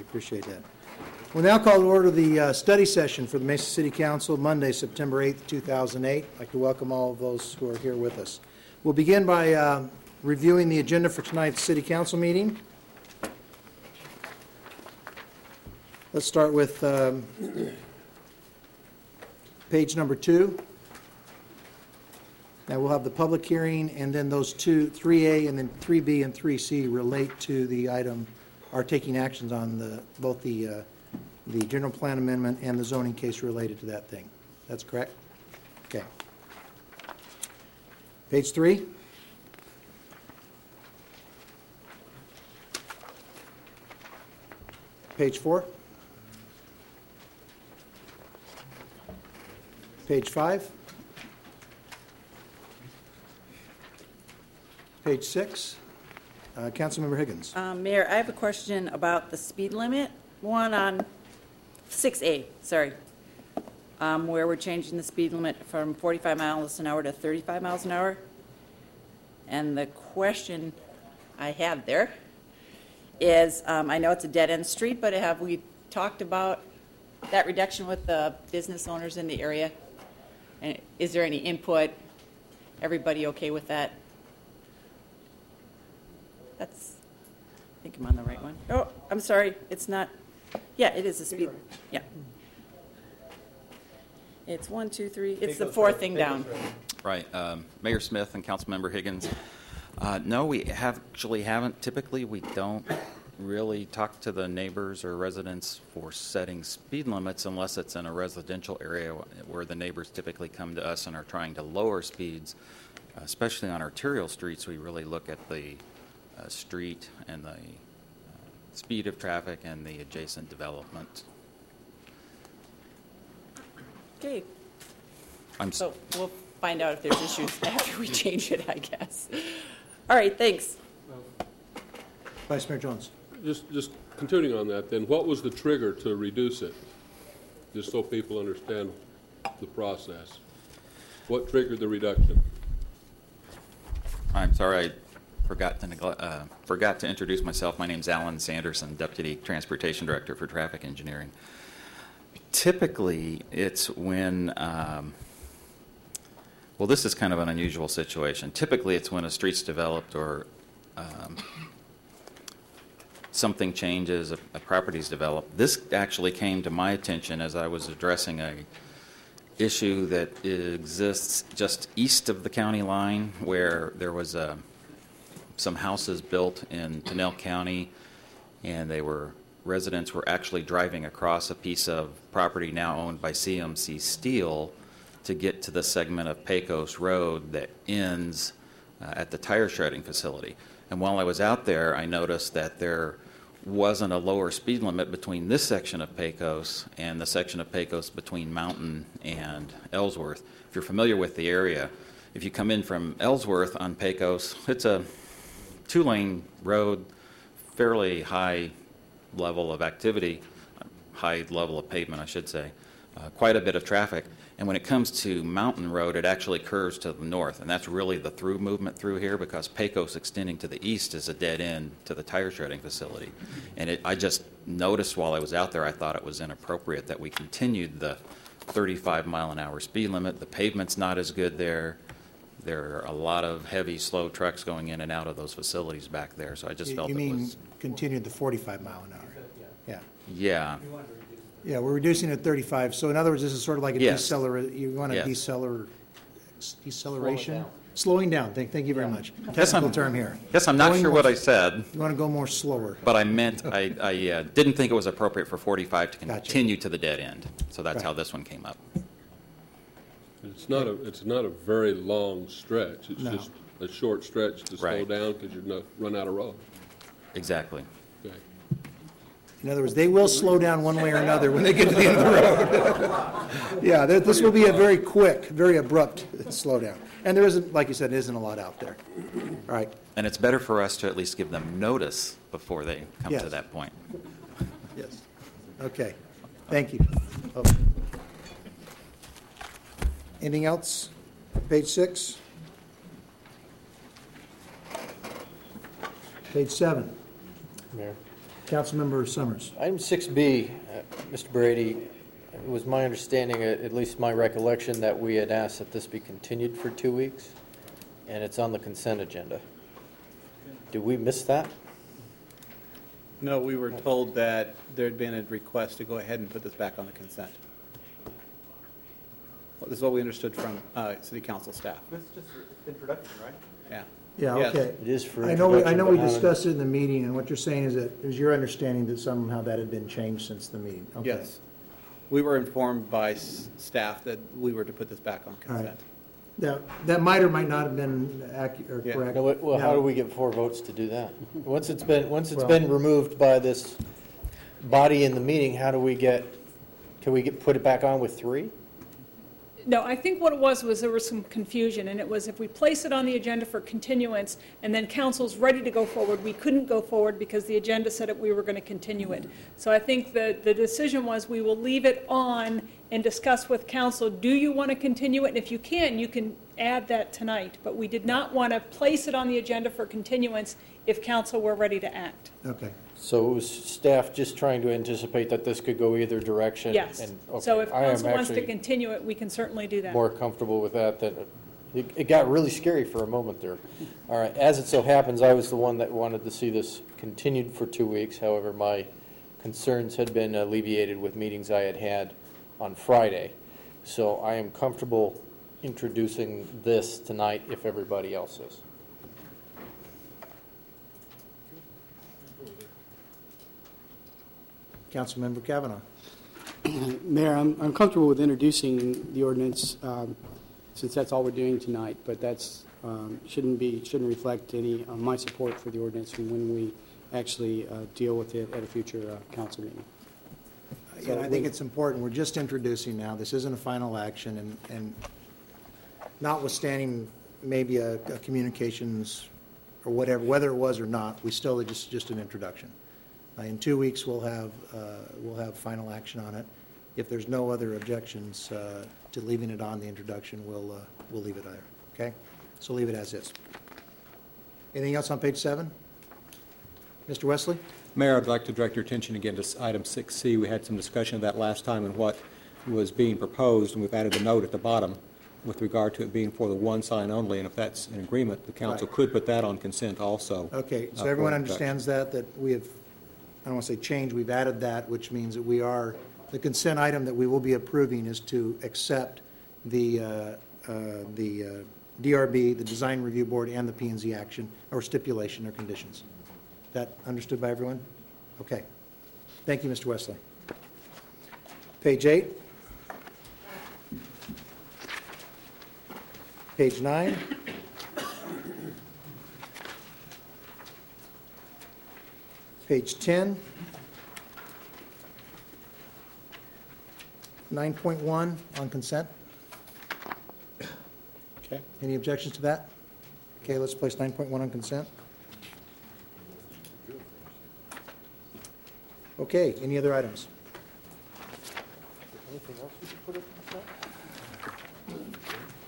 appreciate that. We'll now call to order the study session for the Mesa City Council, Monday, September 8th, 2008. I'd like to welcome all of those who are here with us. We'll begin by reviewing the agenda for tonight's City Council meeting. Let's start with page number 2. Now we'll have the public hearing, and then those 3A and then 3B and 3C relate to the item, are taking actions on both the general plan amendment and the zoning case related to that thing. That's correct? Okay. Page 3. Page 4. Page 5. Page 6. Councilmember Higgins. Mayor, I have a question about the speed limit. One on 6A, sorry, where we're changing the speed limit from 45 miles an hour to 35 miles an hour. And the question I have there is, I know it's a dead-end street, but have we talked about that reduction with the business owners in the area? And is there any input? Everybody okay with that? I think I'm on the right one. Oh, I'm sorry, it's not. Yeah, it is a speed. Yeah. It's 1, 2, 3. It's the fourth thing down. Right. Mayor Smith and Councilmember Higgins. No, we actually haven't. Typically, we don't really talk to the neighbors or residents for setting speed limits unless it's in a residential area where the neighbors typically come to us and are trying to lower speeds, especially on arterial streets. We really look at the street and the speed of traffic and the adjacent development. Okay. So we'll find out if there's issues after we change it, I guess. All right, thanks. Vice Mayor Jones. Just continuing on that, then, what was the trigger to reduce it? Just so people understand the process. What triggered the reduction? I'm sorry, I forgot to introduce myself. My name's Alan Sanderson, Deputy Transportation Director for Traffic Engineering. Typically, it's when, well, this is kind of an unusual situation. Typically, it's when a street's developed or something changes, a property's developed. This actually came to my attention as I was addressing a issue that exists just east of the county line, where there was some houses built in Pinell County, and residents were actually driving across a piece of property now owned by CMC Steel to get to the segment of Pecos Road that ends at the tire shredding facility. And while I was out there, I noticed that there wasn't a lower speed limit between this section of Pecos and the section of Pecos between Mountain and Ellsworth. If you're familiar with the area, if you come in from Ellsworth on Pecos, it's a 2-lane road, fairly high level of activity, high level of pavement, I should say, quite a bit of traffic. And when it comes to Mountain Road, it actually curves to the north, and that's really the through movement through here, because Pecos extending to the east is a dead end to the tire shredding facility. And I just noticed while I was out there, I thought it was inappropriate that we continued the 35-mile-an-hour speed limit. The pavement's not as good there. There are a lot of heavy, slow trucks going in and out of those facilities back there, so I just felt it was... You mean continued the 45-mile-an-hour? Yeah. Yeah. Yeah, we're reducing it to 35. So in other words, this is sort of like a deceleration. You want a deceleration? Slowing down. Thank you very much. Technical term here. Yes, I'm not sure what I said. You want to go more slower. But I meant, I didn't think it was appropriate for 45 to continue to the dead end. So that's how this one came up. It's not a very long stretch. It's just a short stretch to slow down because you're not run out of road. Exactly. Okay. In other words, they will slow down one way or another when they get to the end of the road. Yeah, this will be a very quick, very abrupt slowdown. And there isn't, like you said, isn't a lot out there. All right. And it's better for us to at least give them notice before they come to that point. Yes. Okay. Thank you. Oh. Anything else? Page 6. Page 7. Mayor. Councilmember Summers. Item 6B, Mr. Brady, it was my understanding, at least my recollection, that we had asked that this be continued for 2 weeks, and it's on the consent agenda. Did we miss that? No, we were told that there'd been a request to go ahead and put this back on the consent. Well, this is what we understood from City Council staff. This is just introduction, right? Yeah. Yeah, Yes. okay. It is for I know we introduction, but discussed it in the meeting, and what you're saying is that, it was your understanding that somehow that had been changed since the meeting? Okay. Yes. We were informed by staff that we were to put this back on All right. consent. That might or might not have been accurate or Yeah. correct. No, well, how Now- do we get 4 votes to do that? Once it's been removed by this body in the meeting, how do we can we put it back on with 3? No, I think what it was there was some confusion, and it was if we place it on the agenda for continuance and then council's ready to go forward, we couldn't go forward because the agenda said that we were going to continue it. So I think the decision was we will leave it on and discuss with council, do you want to continue it? And if you can add that tonight. But we did not want to place it on the agenda for continuance if council were ready to act. Okay. So it was staff just trying to anticipate that this could go either direction? Yes. And, okay, So if I am council wants to actually continue it, we can certainly do that. more comfortable with that than, it got really scary for a moment there. All right, as it so happens, I was the one that wanted to see this continued for 2 weeks. However, my concerns had been alleviated with meetings I had on Friday. So I am comfortable introducing this tonight if everybody else is. Councilmember Kavanaugh. Mayor, I'm comfortable with introducing the ordinance since that's all we're doing tonight, but that's shouldn't reflect any my support for the ordinance from when we actually deal with it at a future council meeting. And I think it's important, we're just introducing now, this isn't a final action, and notwithstanding maybe a communications or whatever, whether it was or not, we still, it's just an introduction. In 2 weeks, we'll have final action on it. If there's no other objections to leaving it on the introduction, we'll leave it there, okay? So leave it as is. Anything else on page 7? Mr. Wesley? Mayor, I'd like to direct your attention again to item 6C. We had some discussion of that last time and what was being proposed, and we've added a note at the bottom with regard to it being for the one sign only, and if that's an agreement, the council could put that on consent also. Okay, so for everyone introduction. understands that we have, I don't want to say change, we've added that, which means that we are, the consent item that we will be approving is to accept the DRB, the Design Review Board, and the P&Z action, or stipulation or conditions. That understood by everyone? Okay. Thank you, Mr. Wesley. Page 8. Page 9. Page 10. 9.1 on consent. Okay. Any objections to that? Okay, let's place 9.1 on consent. Okay, any other items? Anything else we could put up on consent?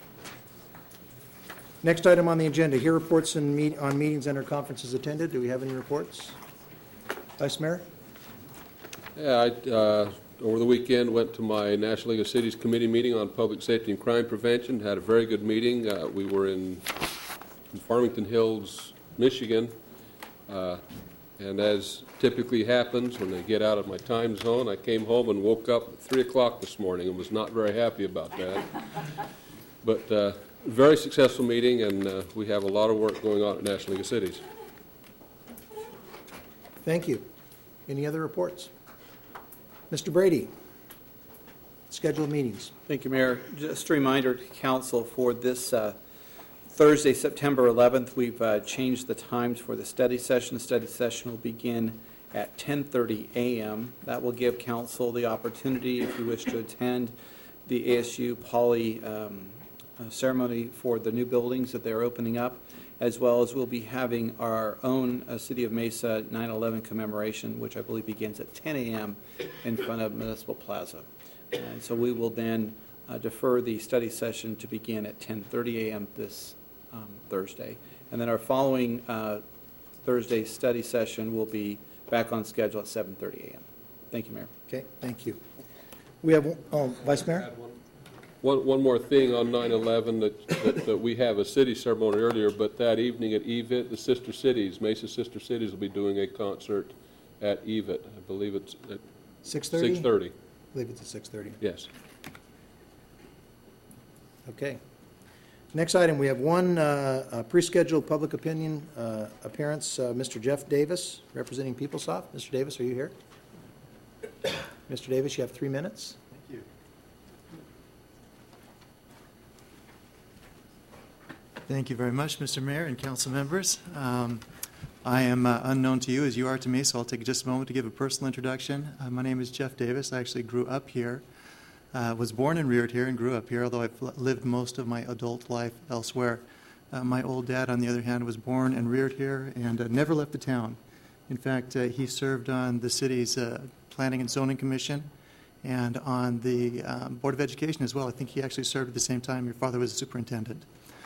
Next item on the agenda, hear reports on meetings and or conferences attended. Do we have any reports? Vice Mayor? Yeah, I, over the weekend, went to my National League of Cities Committee meeting on Public Safety and Crime Prevention. Had a very good meeting. We were in Farmington Hills, Michigan. And as typically happens when I get out of my time zone, I came home and woke up at 3 o'clock this morning and was not very happy about that. But very successful meeting, and we have a lot of work going on at National League of Cities. Thank you. Any other reports? Mr. Brady, scheduled meetings. Thank you, Mayor. Just a reminder to council for this Thursday, September 11th, we've changed the times for the study session. The study session will begin at 10:30 a.m. That will give council the opportunity, if you wish to attend, the ASU Poly ceremony for the new buildings that they're opening up, as well as we'll be having our own City of Mesa 9/11 commemoration, which I believe begins at 10 a.m. in front of Municipal Plaza. And so we will then defer the study session to begin at 10:30 a.m. this Thursday. And then our following Thursday study session will be back on schedule at 7:30 a.m. Thank you, Mayor. Okay, thank you. We have, Vice Mayor? One more thing on 9/11, that we have a city ceremony earlier, but that evening at EVIT, the Sister Cities, Mesa Sister Cities will be doing a concert at EVIT. I believe it's at 6:30? 6:30. I believe it's at 6:30. Yes. Okay. Next item, we have one pre-scheduled public opinion appearance, Mr. Jeff Davis, representing PeopleSoft. Mr. Davis, are you here? Mr. Davis, you have 3 minutes. Thank you. Thank you very much, Mr. Mayor and council members. I am unknown to you as you are to me, so I'll take just a moment to give a personal introduction. My name is Jeff Davis. I actually grew up here, was born and reared here and grew up here, although I've lived most of my adult life elsewhere. My old dad, on the other hand, was born and reared here and never left the town. In fact, he served on the city's Planning and Zoning Commission and on the Board of Education as well. I think he actually served at the same time your father was a superintendent.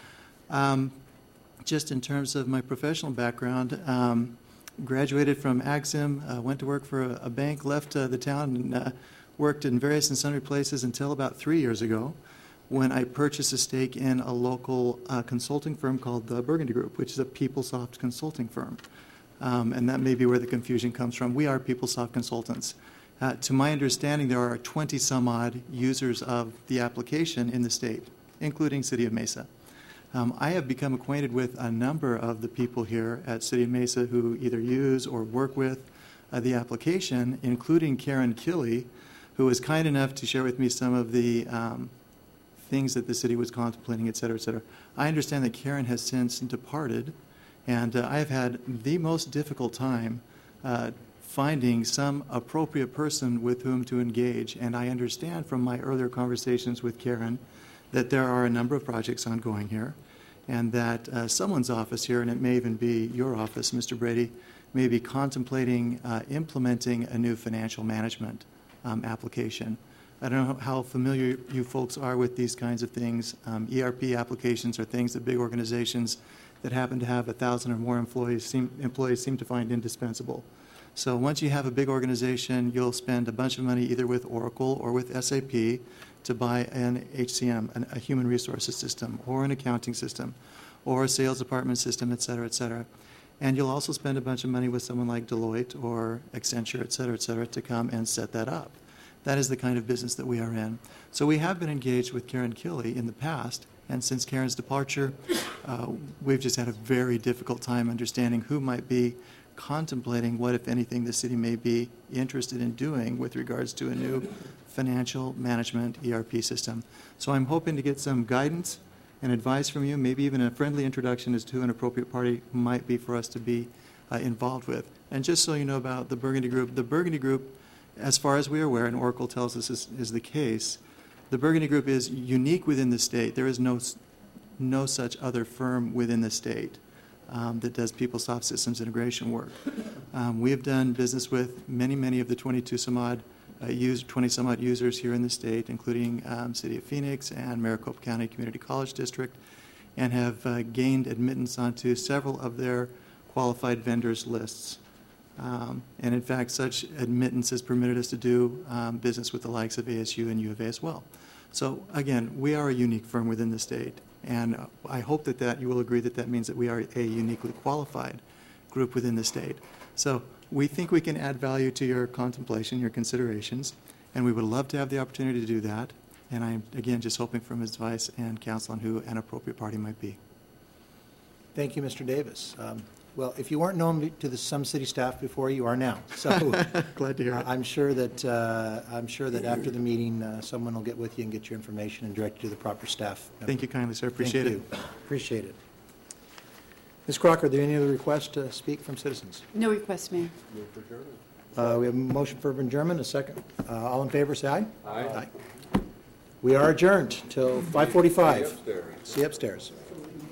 Just in terms of my professional background, graduated from Axim, went to work for a bank, left the town, and worked in various and sundry places until about 3 years ago when I purchased a stake in a local consulting firm called the Burgundy Group, which is a PeopleSoft consulting firm. And that may be where the confusion comes from. We are PeopleSoft consultants. To my understanding, there are 20-some-odd users of the application in the state, including City of Mesa. I have become acquainted with a number of the people here at City of Mesa who either use or work with the application, including Karen Killey, who was kind enough to share with me some of the things that the city was contemplating, et cetera, et cetera. I understand that Karen has since departed, and I have had the most difficult time finding some appropriate person with whom to engage. And I understand from my earlier conversations with Karen that there are a number of projects ongoing here, and that someone's office here, and it may even be your office, Mr. Brady, may be contemplating implementing a new financial management application. I don't know how familiar you folks are with these kinds of things. ERP applications are things that big organizations that happen to have 1,000 or more employees seem to find indispensable. So once you have a big organization, you'll spend a bunch of money either with Oracle or with SAP to buy an HCM, a human resources system, or an accounting system, or a sales department system, et cetera, et cetera. And you'll also spend a bunch of money with someone like Deloitte or Accenture, et cetera, to come and set that up. That is the kind of business that we are in. So we have been engaged with Karen Killey in the past, and since Karen's departure, we've just had a very difficult time understanding who might be contemplating what, if anything, the city may be interested in doing with regards to a new financial management ERP system. So I'm hoping to get some guidance and advice from you, maybe even a friendly introduction as to who an appropriate party might be for us to be involved with. And just so you know about the Burgundy Group, as far as we are aware, and Oracle tells us is the case, the Burgundy Group is unique within the state. There is no such other firm within the state that does PeopleSoft systems integration work. We have done business with many of the 20-some-odd users here in the state, including City of Phoenix and Maricopa County Community College District, and have gained admittance onto several of their qualified vendors lists. And in fact, such admittance has permitted us to do business with the likes of ASU and U of A as well. So again, we are a unique firm within the state, and I hope that you will agree that means that we are a uniquely qualified group within the state. So we think we can add value to your contemplation, your considerations, and we would love to have the opportunity to do that. And I'm, again, just hoping for advice and counsel on who an appropriate party might be. Thank you, Mr. Davis. Well, if you weren't known to some city staff before, you are now. So glad to hear it. I'm sure that after the meeting, someone will get with you and get your information and direct you to the proper staff. Thank you kindly, sir. Appreciate it. Appreciate it. Ms. Crocker, are there any other requests to speak from citizens? No request, Mayor. We have a motion for adjournment, a second. All in favor, say aye. Aye. We are adjourned till 5:45. See you upstairs.